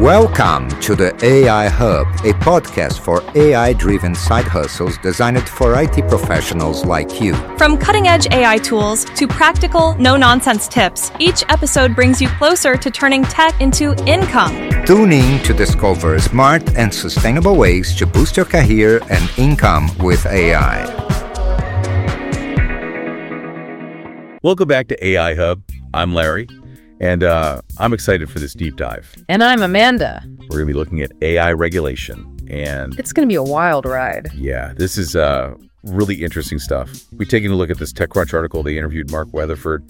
Welcome to the AI Hub, a podcast for AI-driven side hustles designed for IT professionals like you. From cutting-edge AI tools to practical, no-nonsense tips, each episode brings you closer to turning tech into income. Tune in to discover smart and sustainable ways to boost your career and income with AI. Welcome back to AI Hub. I'm Larry, and I'm excited for this deep dive. And I'm Amanda. We're going to be looking at AI regulation, and It's going to be a wild ride. yeah, this is really interesting stuff. We've taken a look at this TechCrunch article. They interviewed Mark Weatherford,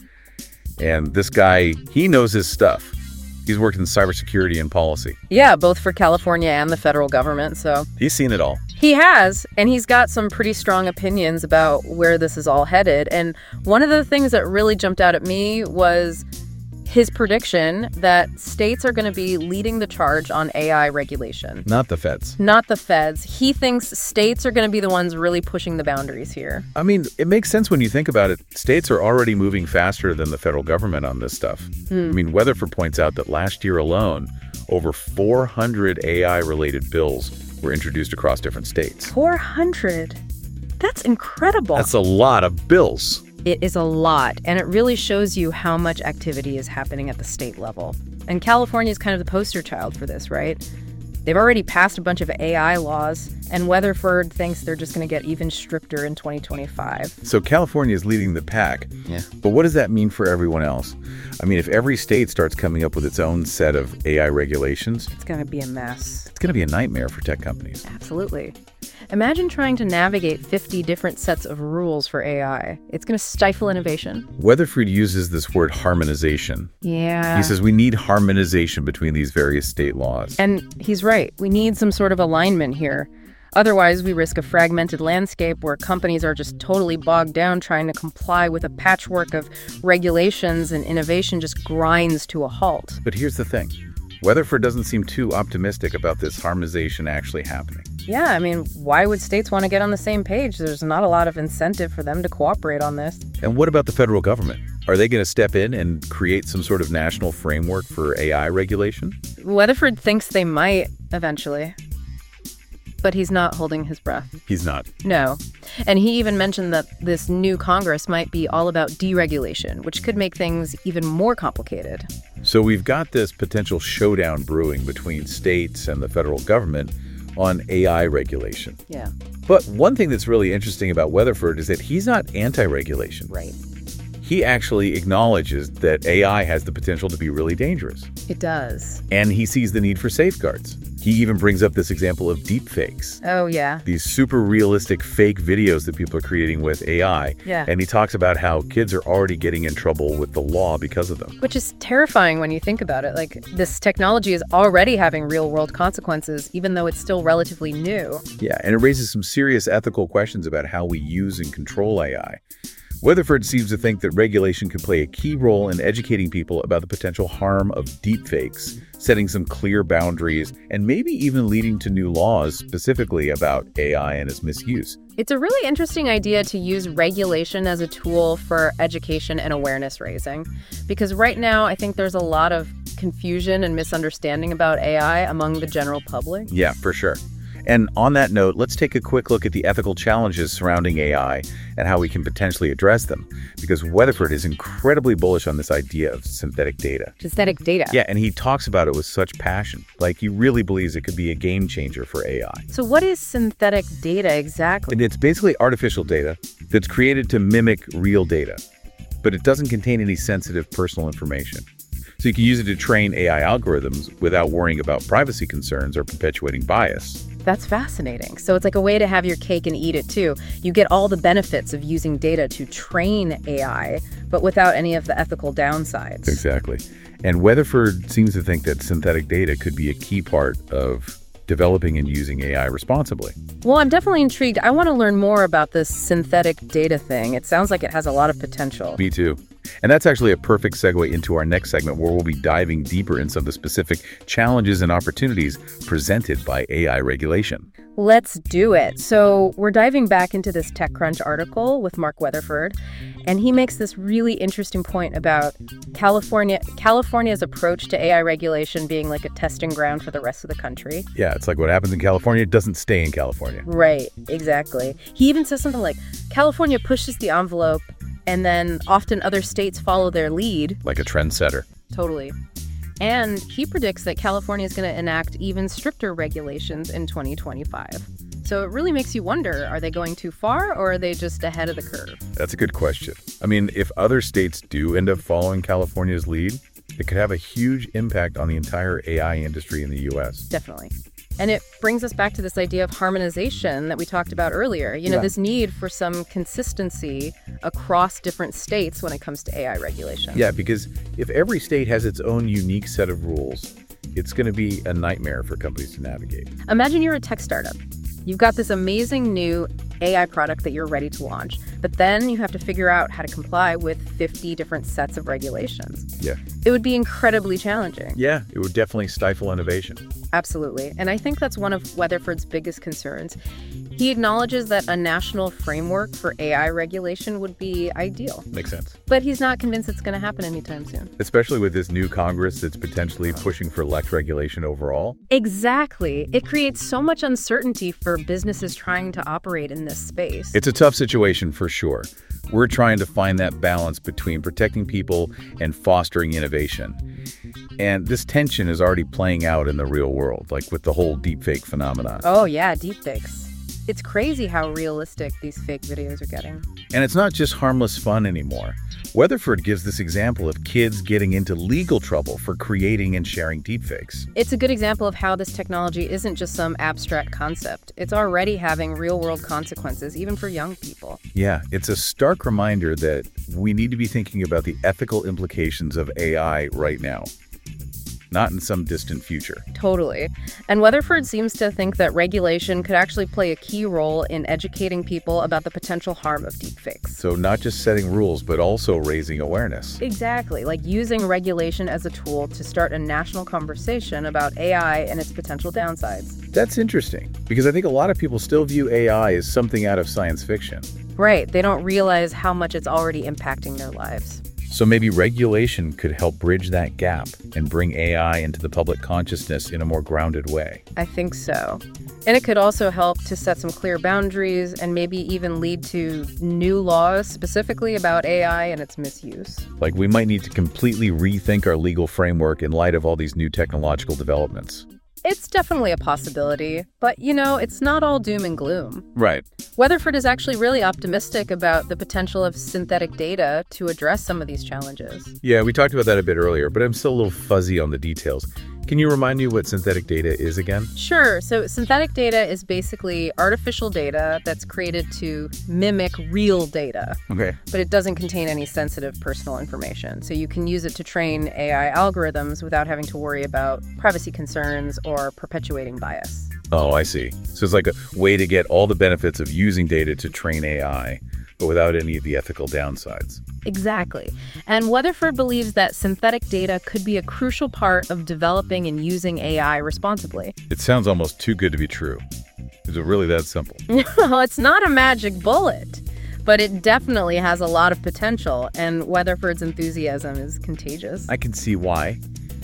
and this guy, he knows his stuff. He's worked in cybersecurity and policy. Yeah, both for California and the federal government, so He's seen it all. he has, and he's got some pretty strong opinions about where this is all headed. And one of the things that really jumped out at me was his prediction that states are going to be leading the charge on AI regulation. Not the feds. Not the feds. He thinks states are going to be the ones really pushing the boundaries here. I mean, it makes sense when you think about it. States are already moving faster than the federal government on this stuff. I mean, Weatherford points out that last year alone, over 400 AI-related bills were introduced across different states. 400? That's incredible. That's a lot of bills. It is a lot, and it really shows you how much activity is happening at the state level. And California is kind of the poster child for this, right? They've already passed a bunch of AI laws, and Weatherford thinks they're just going to get even stricter in 2025. So California is leading the pack. Yeah. But what does that mean for everyone else? I mean, if every state starts coming up with its own set of AI regulations, It's going to be a mess. it's going to be a nightmare for tech companies. Absolutely. Imagine trying to navigate 50 different sets of rules for AI. It's going to stifle innovation. Weatherford uses this word harmonization. Yeah. He says we need harmonization between these various state laws. And he's right. We need some sort of alignment here. Otherwise, we risk a fragmented landscape where companies are just totally bogged down trying to comply with a patchwork of regulations, and innovation just grinds to a halt. But here's the thing. Weatherford doesn't seem too optimistic about this harmonization actually happening. Yeah, I mean, why would states want to get on the same page? There's not a lot of incentive for them to cooperate on this. And what about the federal government? Are they going to step in and create some sort of national framework for AI regulation? Weatherford thinks they might eventually, but he's not holding his breath. He's not. No. And he even mentioned that this new Congress might be all about deregulation, which could make things even more complicated. So we've got this potential showdown brewing between states and the federal government on AI regulation. Yeah. But one thing that's really interesting about Weatherford is that he's not anti-regulation. Right. He actually acknowledges that AI has the potential to be really dangerous. It does. And he sees the need for safeguards. He even brings up this example of deepfakes. Oh, yeah. These super realistic fake videos that people are creating with AI. Yeah. And he talks about how kids are already getting in trouble with the law because of them. Which is terrifying when you think about it. Like, this technology is already having real-world consequences, even though it's still relatively new. Yeah, and it raises some serious ethical questions about how we use and control AI. Weatherford seems to think that regulation could play a key role in educating people about the potential harm of deepfakes, setting some clear boundaries, and maybe even leading to new laws specifically about AI and its misuse. It's a really interesting idea to use regulation as a tool for education and awareness raising. Because right now, I think there's a lot of confusion and misunderstanding about AI among the general public. Yeah, for sure. And on that note, let's take a quick look at the ethical challenges surrounding AI and how we can potentially address them. Because Weatherford is incredibly bullish on this idea of synthetic data. Synthetic data. Yeah, and he talks about it with such passion. Like, he really believes it could be a game changer for AI. So what is synthetic data exactly? And it's basically artificial data that's created to mimic real data, but it doesn't contain any sensitive personal information. So you can use it to train AI algorithms without worrying about privacy concerns or perpetuating bias. That's fascinating. So it's like a way to have your cake and eat it too. You get all the benefits of using data to train AI, but without any of the ethical downsides. Exactly. And Weatherford seems to think that synthetic data could be a key part of developing and using AI responsibly. Well, I'm definitely intrigued. I want to learn more about this synthetic data thing. It sounds like it has a lot of potential. Me too. And that's actually a perfect segue into our next segment, where we'll be diving deeper into some of the specific challenges and opportunities presented by AI regulation. Let's do it. So we're diving back into this TechCrunch article with Mark Weatherford. And he makes this really interesting point about California's approach to AI regulation being like a testing ground for the rest of the country. Yeah, it's like what happens in California doesn't stay in California. Right, exactly. He even says something like, California pushes the envelope, and then often other states follow their lead. Like a trendsetter. Totally. And he predicts that California is going to enact even stricter regulations in 2025. So it really makes you wonder, are they going too far or are they just ahead of the curve? That's a good question. I mean, if other states do end up following California's lead, it could have a huge impact on the entire AI industry in the U.S. Definitely. And it brings us back to this idea of harmonization that we talked about earlier. This need for some consistency across different states when it comes to AI regulation. Yeah, because if every state has its own unique set of rules, it's going to be a nightmare for companies to navigate. Imagine you're a tech startup. You've got this amazing new AI product that you're ready to launch, but then you have to figure out how to comply with 50 different sets of regulations. Yeah. It would be incredibly challenging. Yeah, it would definitely stifle innovation. Absolutely. And I think that's one of Weatherford's biggest concerns. He acknowledges that a national framework for AI regulation would be ideal. Makes sense. But he's not convinced it's going to happen anytime soon. Especially with this new Congress that's potentially pushing for less regulation overall. Exactly. It creates so much uncertainty for businesses trying to operate in this space. It's a tough situation for sure. We're trying to find that balance between protecting people and fostering innovation. And this tension is already playing out in the real world, like with the whole deepfake phenomenon. Oh, yeah, deepfakes. It's crazy how realistic these fake videos are getting. And it's not just harmless fun anymore. Weatherford gives this example of kids getting into legal trouble for creating and sharing deepfakes. It's a good example of how this technology isn't just some abstract concept. It's already having real-world consequences, even for young people. Yeah, it's a stark reminder that we need to be thinking about the ethical implications of AI right now, not in some distant future. Totally. And Weatherford seems to think that regulation could actually play a key role in educating people about the potential harm of deepfakes. So not just setting rules, but also raising awareness. Exactly, like using regulation as a tool to start a national conversation about AI and its potential downsides. That's interesting, because I think a lot of people still view AI as something out of science fiction. Right, they don't realize how much it's already impacting their lives. So maybe regulation could help bridge that gap and bring AI into the public consciousness in a more grounded way. I think so. And it could also help to set some clear boundaries and maybe even lead to new laws specifically about AI and its misuse. Like we might need to completely rethink our legal framework in light of all these new technological developments. It's definitely a possibility, but it's not all doom and gloom. Right. Weatherford is actually really optimistic about the potential of synthetic data to address some of these challenges. Yeah, we talked about that a bit earlier, but I'm still a little fuzzy on the details. Can you remind me what synthetic data is again? Sure. So synthetic data is basically artificial data that's created to mimic real data. Okay. But it doesn't contain any sensitive personal information. So you can use it to train AI algorithms without having to worry about privacy concerns or perpetuating bias. Oh, I see. So it's like a way to get all the benefits of using data to train AI, but without any of the ethical downsides. Exactly. And Weatherford believes that synthetic data could be a crucial part of developing and using AI responsibly. It sounds almost too good to be true. Is it really that simple? Well, it's not a magic bullet, but it definitely has a lot of potential, and Weatherford's enthusiasm is contagious. I can see why.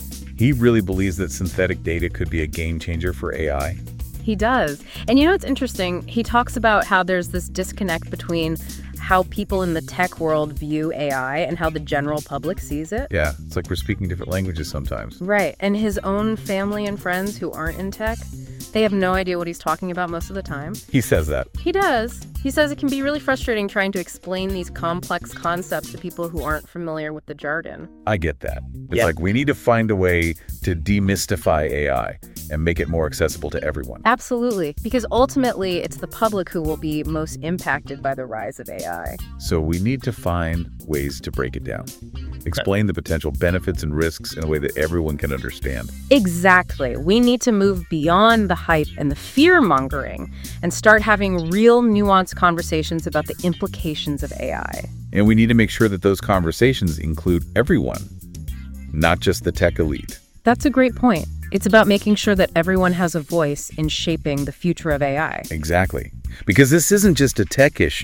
He really believes that synthetic data could be a game changer for AI. He does. And it's interesting. He talks about how there's this disconnect between how people in the tech world view AI and how the general public sees it. Yeah, it's like we're speaking different languages sometimes. Right. And his own family and friends who aren't in tech, they have no idea what he's talking about most of the time. He says that. He does. He says it can be really frustrating trying to explain these complex concepts to people who aren't familiar with the jargon. I get that. It's like we need to find a way to demystify AI and make it more accessible to everyone. Absolutely. Because ultimately, it's the public who will be most impacted by the rise of AI. So we need to find ways to break it down. Explain the potential benefits and risks in a way that everyone can understand. Exactly. We need to move beyond the hype and the fear-mongering and start having real nuanced conversations about the implications of AI. And we need to make sure that those conversations include everyone, not just the tech elite. That's a great point. It's about making sure that everyone has a voice in shaping the future of AI. Exactly. Because this isn't just a tech issue.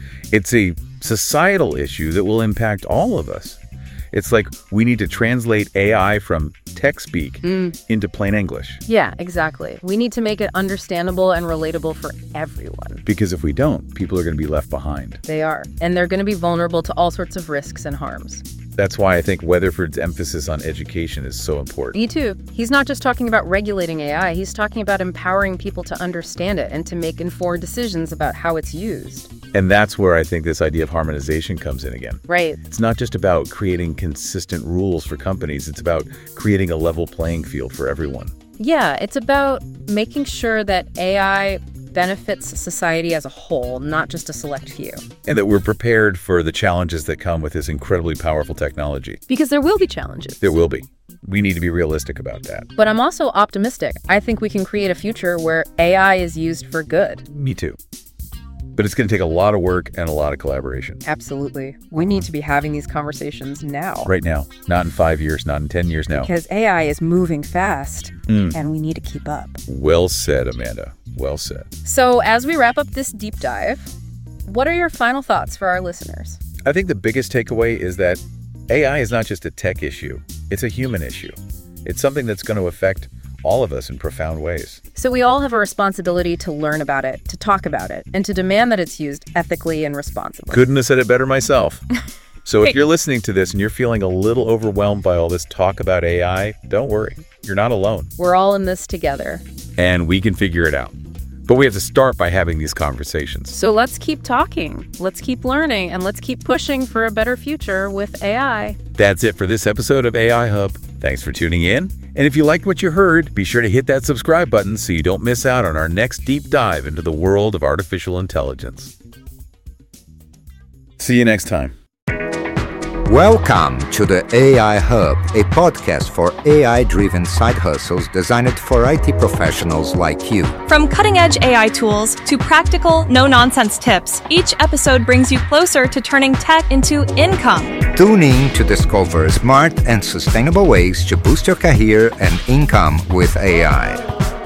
It's a societal issue that will impact all of us. It's like we need to translate AI from tech speak into plain English. Yeah, exactly. We need to make it understandable and relatable for everyone. Because if we don't, people are going to be left behind. They are. And they're going to be vulnerable to all sorts of risks and harms. That's why I think Weatherford's emphasis on education is so important. Me too. He's not just talking about regulating AI, he's talking about empowering people to understand it and to make informed decisions about how it's used. And that's where I think this idea of harmonization comes in again. Right. It's not just about creating consistent rules for companies. It's about creating a level playing field for everyone. Yeah, it's about making sure that AI benefits society as a whole, not just a select few. And that we're prepared for the challenges that come with this incredibly powerful technology. Because there will be challenges. There will be. We need to be realistic about that. But I'm also optimistic. I think we can create a future where AI is used for good. Me too. But it's going to take a lot of work and a lot of collaboration. Absolutely. We need to be having these conversations now. Right now. Not in 5 years, not in 10 years now. Because AI is moving fast, and we need to keep up. Well said, Amanda. Well said. So as we wrap up this deep dive, what are your final thoughts for our listeners? I think the biggest takeaway is that AI is not just a tech issue. It's a human issue. It's something that's going to affect all of us in profound ways. So we all have a responsibility to learn about it, to talk about it, and to demand that it's used ethically and responsibly. Couldn't have said it better myself. So if you're listening to this and you're feeling a little overwhelmed by all this talk about AI, don't worry. You're not alone. We're all in this together. And we can figure it out. But we have to start by having these conversations. So let's keep talking, let's keep learning, and let's keep pushing for a better future with AI. That's it for this episode of AI Hub. Thanks for tuning in. And if you liked what you heard, be sure to hit that subscribe button so you don't miss out on our next deep dive into the world of artificial intelligence. See you next time. Welcome to the AI Hub, a podcast for AI-driven side hustles designed for IT professionals like you. From cutting-edge AI tools to practical, no-nonsense tips, each episode brings you closer to turning tech into income. Tune in to discover smart and sustainable ways to boost your career and income with AI.